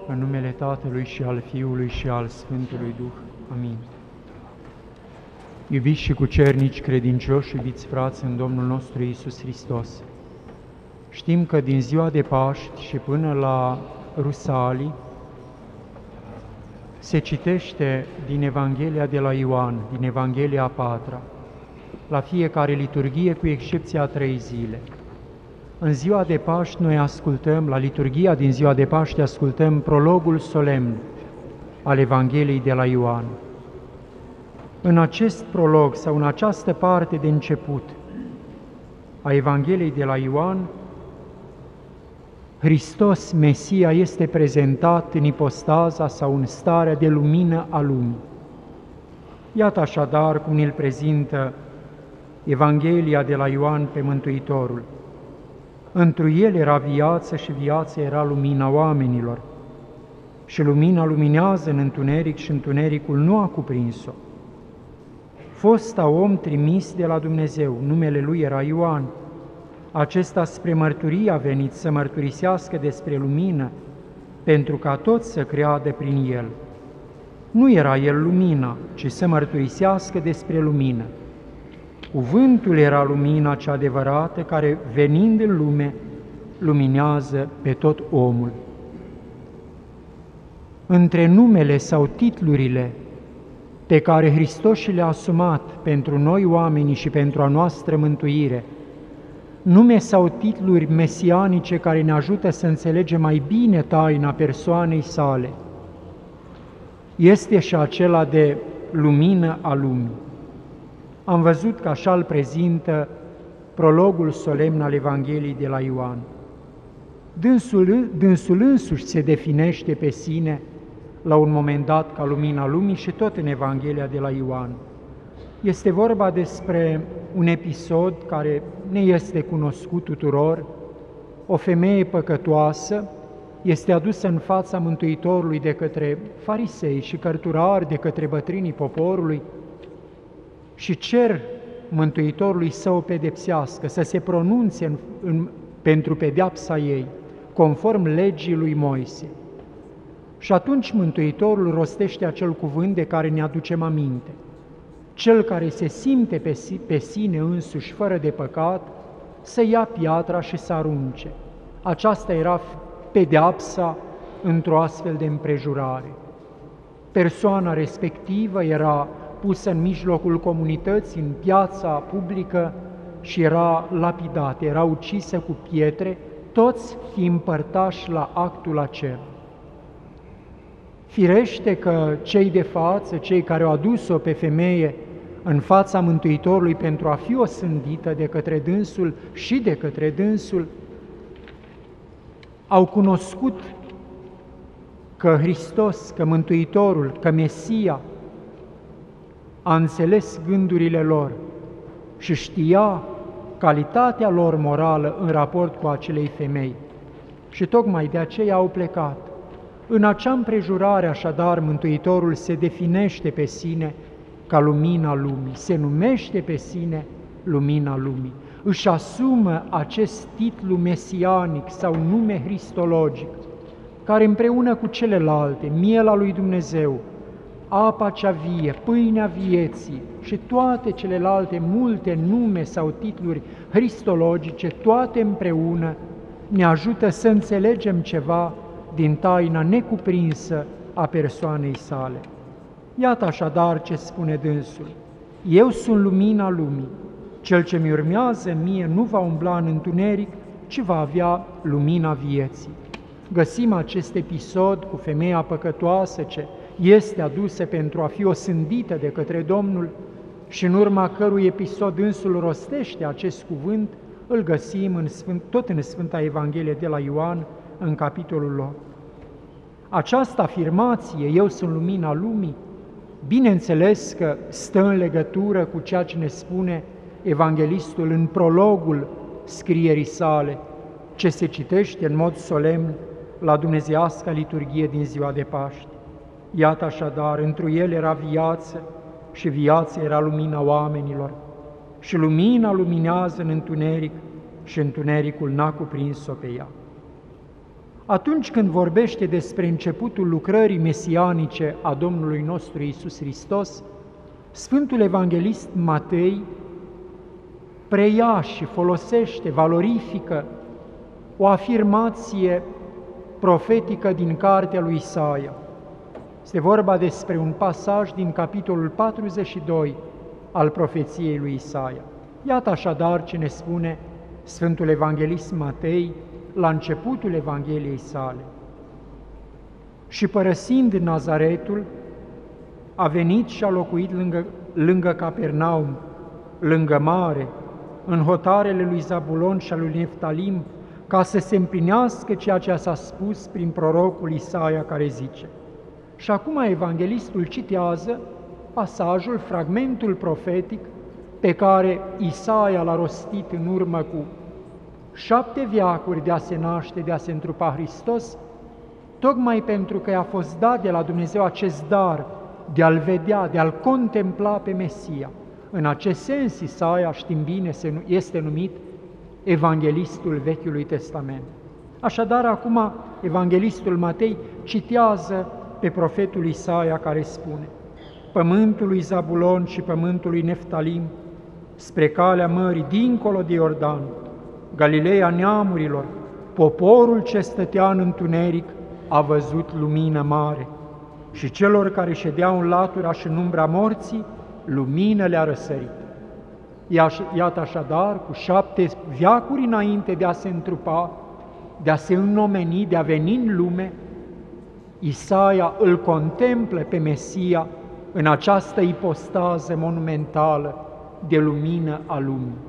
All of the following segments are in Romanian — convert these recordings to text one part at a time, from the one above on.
în numele Tatălui și al Fiului și al Sfântului Duh. Amin. Iubiți și cucernici credincioși, iubiți frați în Domnul nostru Iisus Hristos, știm că din ziua de Paști și până la Rusalii se citește din Evanghelia de la Ioan, din Evanghelia a 4-a, la fiecare liturghie, cu excepția 3 zile. În ziua de Paști noi ascultăm, la liturghia din ziua de Paști, ascultăm prologul solemn al Evangheliei de la Ioan. În acest prolog sau în această parte de început a Evangheliei de la Ioan, Hristos, Mesia, este prezentat în ipostaza sau în starea de lumină a lumii. Iată așadar cum îl prezintă Evanghelia de la Ioan pe Mântuitorul. Întru el era viață și viața era lumina oamenilor. Și lumina luminează în întuneric și întunericul nu a cuprins-o. Fosta om trimis de la Dumnezeu, numele lui era Ioan. Acesta spre mărturie a venit să mărturisească despre lumină, pentru ca toți să creadă prin el. Nu era el lumina, ci să mărturisească despre lumină. Cuvântul era lumina cea adevărată, care, venind în lume, luminează pe tot omul. Între numele sau titlurile pe care Hristos și le-a asumat pentru noi oamenii și pentru a noastră mântuire, nume sau titluri mesianice care ne ajută să înțelegem mai bine taina persoanei sale, este și acela de lumină a lumii. Am văzut că așa îl prezintă prologul solemn al Evangheliei de la Ioan. Dânsul însuși se definește pe sine la un moment dat ca lumina lumii și tot în Evanghelia de la Ioan. Este vorba despre un episod care ne este cunoscut tuturor. O femeie păcătoasă este adusă în fața Mântuitorului de către farisei și cărturari, de către bătrânii poporului, și cer Mântuitorului să o pedepsească, să se pronunțe pentru pedeapsa ei, conform legii lui Moise. Și atunci Mântuitorul rostește acel cuvânt de care ne aducem aminte. Cel care se simte pe sine însuși fără de păcat, să ia piatra și să arunce. Aceasta era pedeapsa într-o astfel de împrejurare. Persoana respectivă era pusă în mijlocul comunității, în piața publică, și era lapidată, era ucisă cu pietre, toți fiind părtași la actul acela. Firește că cei de față, cei care au adus-o pe femeie în fața Mântuitorului pentru a fi osândită de către dânsul și de către dânsul, au cunoscut că Hristos, că Mântuitorul, că Mesia a înțeles gândurile lor și știa calitatea lor morală în raport cu acelei femei. Și tocmai de aceea au plecat. În acea împrejurare, așadar, Mântuitorul se definește pe sine ca lumina lumii, se numește pe sine lumina lumii. Își asumă acest titlu mesianic sau nume cristologic, care împreună cu celelalte, miela lui Dumnezeu, apa cea vie, pâinea vieții și toate celelalte multe nume sau titluri cristologice, toate împreună ne ajută să înțelegem ceva din taina necuprinsă a persoanei sale. Iată așadar ce spune dânsul: eu sunt lumina lumii, cel ce mi urmează mie nu va umbla în întuneric, ci va avea lumina vieții. Găsim acest episod cu femeia păcătoasă ce este adusă pentru a fi osândită de către Domnul și în urma cărui episod dânsul rostește acest cuvânt, îl găsim tot în Sfânta Evanghelie de la Ioan, în capitolul lor. Această afirmație, eu sunt lumina lumii, bineînțeles că stă în legătură cu ceea ce ne spune evanghelistul în prologul scrierii sale, ce se citește în mod solemn la dumnezeiasca liturghie din ziua de Paști. Iată așadar, întru el era viață și viața era lumina oamenilor și lumina luminează în întuneric și întunericul n-a cuprins-o pe ea. Atunci când vorbește despre începutul lucrării mesianice a Domnului nostru Iisus Hristos, Sfântul Evanghelist Matei preia și folosește, valorifică o afirmație profetică din cartea lui Isaia. Este vorba despre un pasaj din capitolul 42 al profeției lui Isaia. Iată așadar ce ne spune Sfântul Evanghelist Matei la începutul Evangheliei sale. Și părăsind Nazaretul, a venit și a locuit lângă Capernaum, lângă mare, în hotarele lui Zabulon și al lui Neftalim, ca să se împlinească ceea ce s-a spus prin prorocul Isaia, care zice. Și acum evanghelistul citează pasajul, fragmentul profetic pe care Isaia l-a rostit în urmă cu 7 veacuri de a se naște, de a se întrupa Hristos, tocmai pentru că i-a fost dat de la Dumnezeu acest dar de a-L vedea, de a-L contempla pe Mesia. În acest sens, Isaia, știm bine, este numit evanghelistul Vechiului Testament. Așadar, acum, evanghelistul Matei citează pe profetul Isaia, care spune: pământul lui Zabulon și pământul lui Neftalim, spre calea mării, dincolo de Iordan, Galileea neamurilor, poporul ce stătea în întuneric a văzut lumină mare, și celor care ședeau în latura și în umbra morții, lumină le-a răsărit. Iată așadar, cu 7 veacuri înainte de a se întrupa, de a se înnomeni, de a veni în lume, Isaia îl contemplă pe Mesia în această ipostază monumentală de lumină a lumii.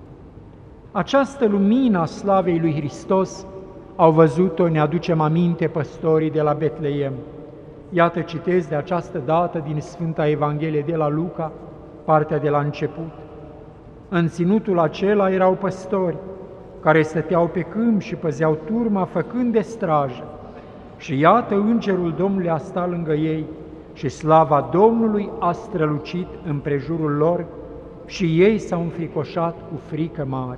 Această lumină a slavei lui Hristos au văzut-o, ne aducem aminte, păstorii de la Betleem. Iată, citez de această dată din Sfânta Evanghelie de la Luca, partea de la început. În ținutul acela erau păstori care stăteau pe câmp și păzeau turma făcând de strajă. Și iată, îngerul Domnului a stat lângă ei și slava Domnului a strălucit împrejurul lor și ei s-au înfricoșat cu frică mare.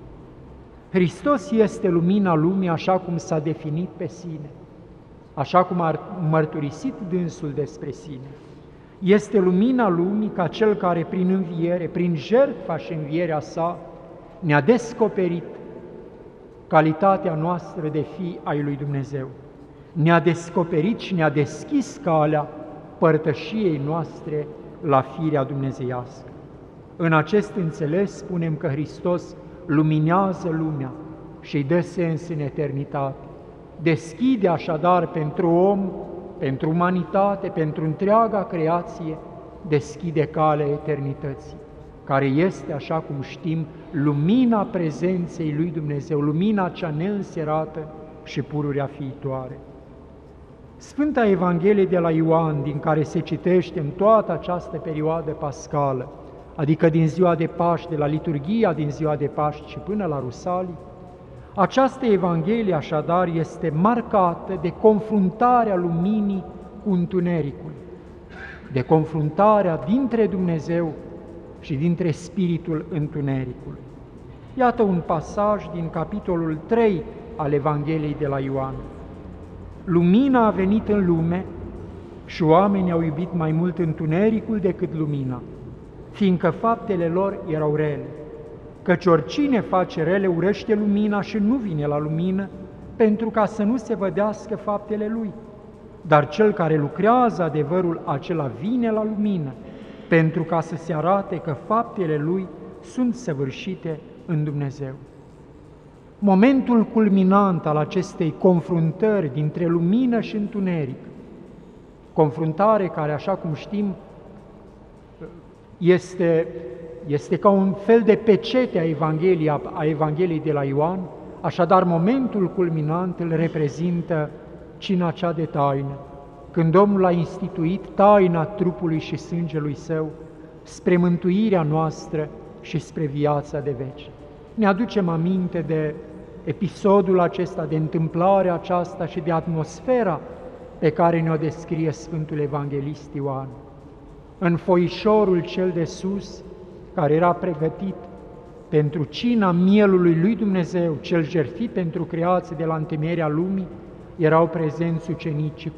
Hristos este lumina lumii așa cum s-a definit pe sine, așa cum a mărturisit dânsul despre sine. Este lumina lumii ca Cel care prin înviere, prin jertfa și învierea sa, ne-a descoperit calitatea noastră de fii ai lui Dumnezeu. Ne-a descoperit și ne-a deschis calea părtășiei noastre la firea dumnezeiască. În acest înțeles spunem că Hristos luminează lumea și îi dă sens în eternitate. Deschide așadar pentru om, pentru umanitate, pentru întreaga creație, deschide calea eternității, care este, așa cum știm, lumina prezenței lui Dumnezeu, lumina cea neînserată și pururea fiitoare. Sfânta Evanghelie de la Ioan, din care se citește în toată această perioadă pascală, adică din ziua de Paști, de la liturghia din ziua de Paști și până la Rusalii, această Evanghelie așadar este marcată de confruntarea luminii cu întunericul, de confruntarea dintre Dumnezeu și dintre spiritul întunericului. Iată un pasaj din capitolul 3 al Evangheliei de la Ioan. Lumina a venit în lume și oamenii au iubit mai mult întunericul decât lumina, fiindcă faptele lor erau rele. Căci oricine face rele urăște lumina și nu vine la lumină, pentru ca să nu se vădească faptele lui. Dar cel care lucrează adevărul, acela vine la lumină, pentru ca să se arate că faptele lui sunt săvârșite în Dumnezeu. Momentul culminant al acestei confruntări dintre lumină și întuneric, confruntare care, așa cum știm, este ca un fel de pecete a Evangheliei de la Ioan, așadar momentul culminant îl reprezintă cina cea de taină, când Domnul a instituit taina trupului și sângelui Său spre mântuirea noastră și spre viața de veci. Ne aducem aminte de episodul acesta, de întâmplarea aceasta și de atmosfera pe care ne-o descrie Sfântul Evanghelist Ioan. În foișorul cel de sus, care era pregătit pentru cina mielului lui Dumnezeu, cel jertfit pentru creație de la întemeierea lumii, erau prezenți ucenicii,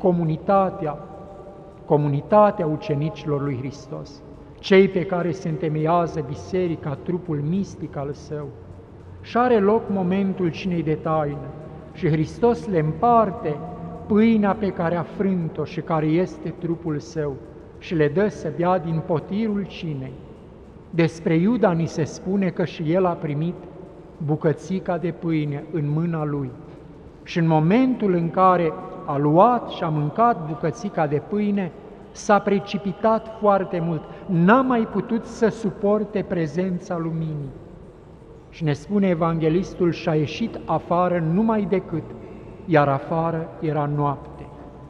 comunitatea ucenicilor lui Hristos, cei pe care se întemeiază biserica, trupul mistic al Său. Și are loc momentul cinei de taină și Hristos le împarte pâinea pe care a frânt-o și care este trupul Său și le dă să bea din potirul cinei. Despre Iuda ni se spune că și el a primit bucățica de pâine în mâna lui. Și în momentul în care a luat și a mâncat bucățica de pâine, s-a precipitat foarte mult, n-a mai putut să suporte prezența luminii. Și ne spune evanghelistul, și-a ieșit afară numai decât, iar afară era noapte.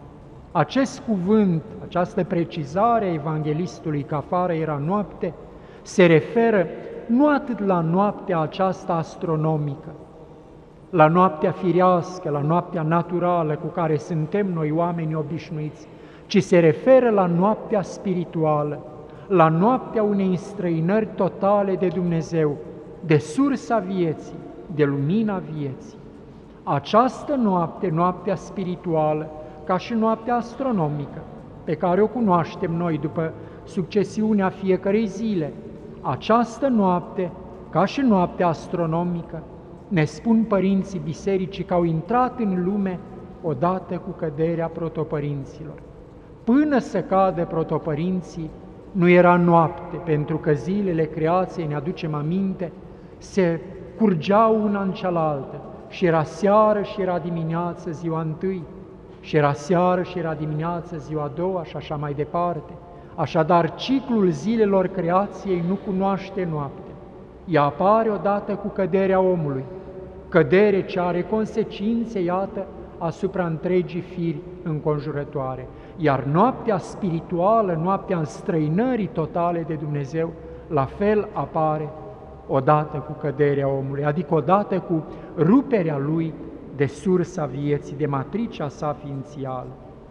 Acest cuvânt, această precizare a evanghelistului că afară era noapte, se referă nu atât la noaptea aceasta astronomică, la noaptea firească, la noaptea naturală cu care suntem noi oameni obișnuiți, ci se referă la noaptea spirituală, la noaptea unei înstrăinări totale de Dumnezeu, de sursa vieții, de lumina vieții. Această noapte, noaptea spirituală, ca și noaptea astronomică, pe care o cunoaștem noi după succesiunea fiecărei zile, această noapte, ca și noaptea astronomică, ne spun părinții bisericii că au intrat în lume odată cu căderea protopărinților. Până să cadă protopărinții, nu era noapte, pentru că zilele creației, ne aducem aminte, se curgeau una în cealaltă și era seară și era dimineață ziua întâi, și era seară și era dimineață ziua a doua și așa mai departe. Așadar, ciclul zilelor creației nu cunoaște noapte. Ea apare odată cu căderea omului, cădere ce are consecințe, iată, asupra întregii firi înconjurătoare. Iar noaptea spirituală, noaptea înstrăinării totale de Dumnezeu, la fel apare odată cu căderea omului, adică odată cu ruperea lui de sursa vieții, de matricea sa ființială.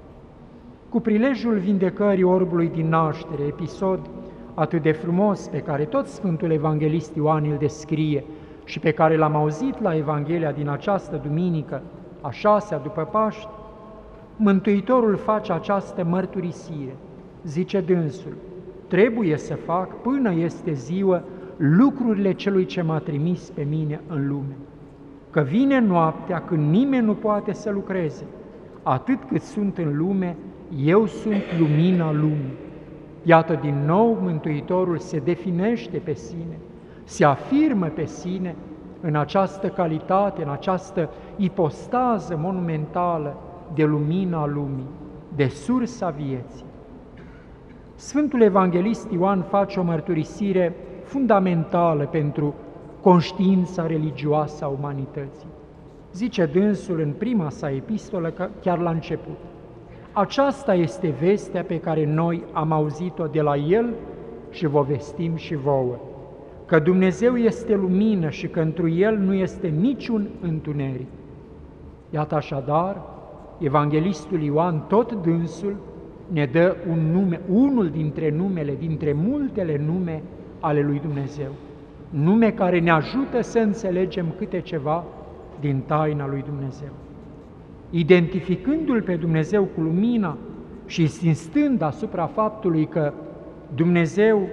Cu prilejul vindecării orbului din naștere, episod atât de frumos pe care tot Sfântul Evanghelist Ioan îl descrie și pe care l-am auzit la Evanghelia din această duminică, a 6-a după Paști, Mântuitorul face această mărturisire. Zice dânsul: trebuie să fac până este ziua lucrurile celui ce m-a trimis pe mine în lume. Că vine noaptea când nimeni nu poate să lucreze. Atât cât sunt în lume, eu sunt lumina lumii. Iată, din nou, Mântuitorul se definește pe sine, se afirmă pe sine în această calitate, în această ipostază monumentală de lumina lumii, de sursa vieții. Sfântul Evanghelist Ioan face o mărturisire fundamentală pentru conștiința religioasă a umanității. Zice dânsul în prima sa epistolă, chiar la început: aceasta este vestea pe care noi am auzit-o de la El și vă vestim și vouă, că Dumnezeu este lumină și că întru El nu este niciun întuneric. Iată așadar, Evanghelistul Ioan, tot dânsul, ne dă un nume, unul dintre numele, dintre multele nume ale lui Dumnezeu, nume care ne ajută să înțelegem câte ceva din taina lui Dumnezeu. Identificându-L pe Dumnezeu cu lumina și insistând asupra faptului că Dumnezeu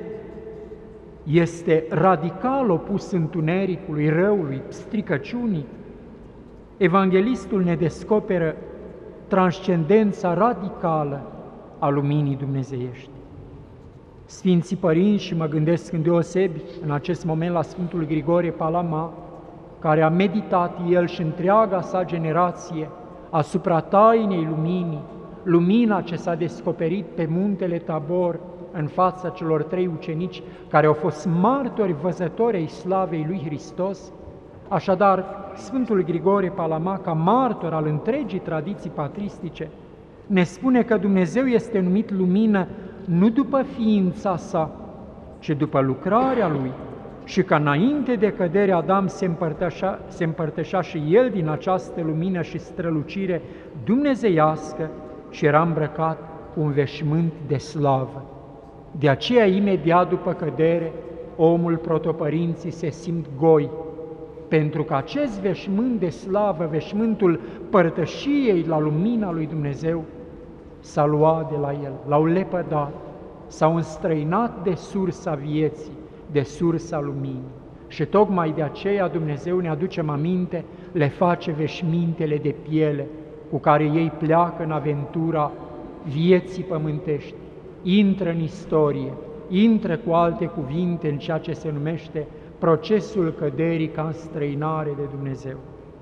este radical opus întunericului, răului, stricăciunii, Evanghelistul ne descoperă transcendența radicală a luminii dumnezeiești. Sfinții părinți, și mă gândesc îndeosebi în acest moment la Sfântul Grigorie Palama, care a meditat el și întreaga sa generație asupra tainei luminii, lumina ce s-a descoperit pe muntele Tabor în fața celor 3 ucenici care au fost martori văzători ai slavei lui Hristos. Așadar, Sfântul Grigorie Palama, ca martor al întregii tradiții patristice, ne spune că Dumnezeu este numit lumină nu după ființa sa, ci după lucrarea Lui, și că înainte de căderea Adam se împărtășea și El din această lumină și strălucire dumnezeiască și era îmbrăcat cu un veșmânt de slavă. De aceea, imediat după cădere, omul, protopărinții se simt goi, pentru că acest veșmânt de slavă, veșmântul părtășiei la lumina lui Dumnezeu, s-a luat de la el, l-au lepădat, s-au înstrăinat de sursa vieții, de sursa luminii. Și tocmai de aceea Dumnezeu, ne aducem aminte, le face veșmintele de piele cu care ei pleacă în aventura vieții pământești, intră în istorie, intră cu alte cuvinte în ceea ce se numește procesul căderii ca înstrăinare de Dumnezeu.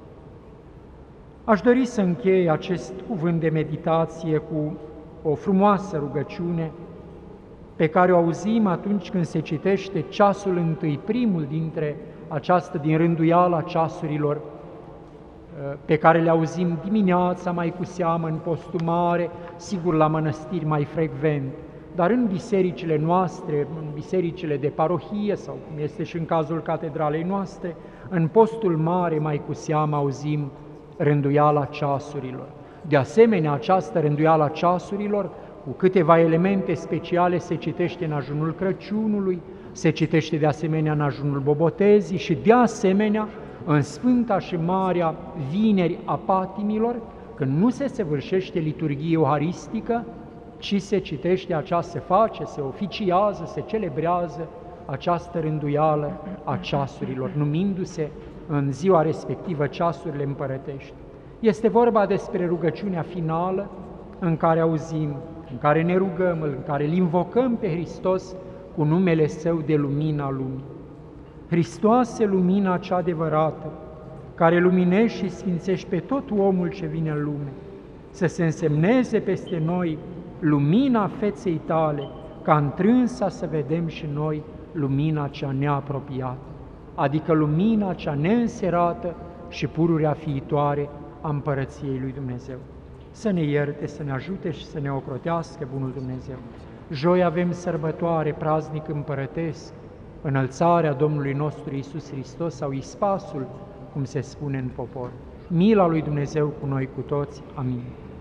Aș dori să închei acest cuvânt de meditație cu o frumoasă rugăciune pe care o auzim atunci când se citește ceasul întâi, primul din rânduiala ceasurilor pe care le auzim dimineața mai cu seamă în postul mare, sigur la mănăstiri mai frecvent, dar în bisericile noastre, în bisericile de parohie sau cum este și în cazul catedralei noastre, în postul mare mai cu seamă auzim rânduiala ceasurilor. De asemenea, această rânduiala ceasurilor, cu câteva elemente speciale, se citește în ajunul Crăciunului, se citește de asemenea în ajunul Bobotezii și de asemenea în Sfânta și Marea Vineri a Patimilor, când nu se săvârșește liturghie euharistică, ci se citește, se oficiază, se celebrează această rânduială a ceasurilor, numindu-se în ziua respectivă ceasurile împărătești. Este vorba despre rugăciunea finală în care auzim, în care ne rugăm, în care îl invocăm pe Hristos cu numele Său de lumina lumii. Hristoase, lumina cea adevărată, care luminești și sfințești pe tot omul ce vine în lume, să se însemneze peste noi lumina feței Tale, ca întrânsa să vedem și noi lumina cea neapropiată, adică lumina cea neînserată și pururea fiitoare a Împărăției lui Dumnezeu. Să ne ierte, să ne ajute și să ne ocrotească bunul Dumnezeu. Joi avem sărbătoare, praznic împărătesc, înălțarea Domnului nostru Iisus Hristos sau ispasul, cum se spune în popor. Mila lui Dumnezeu cu noi cu toți. Amin.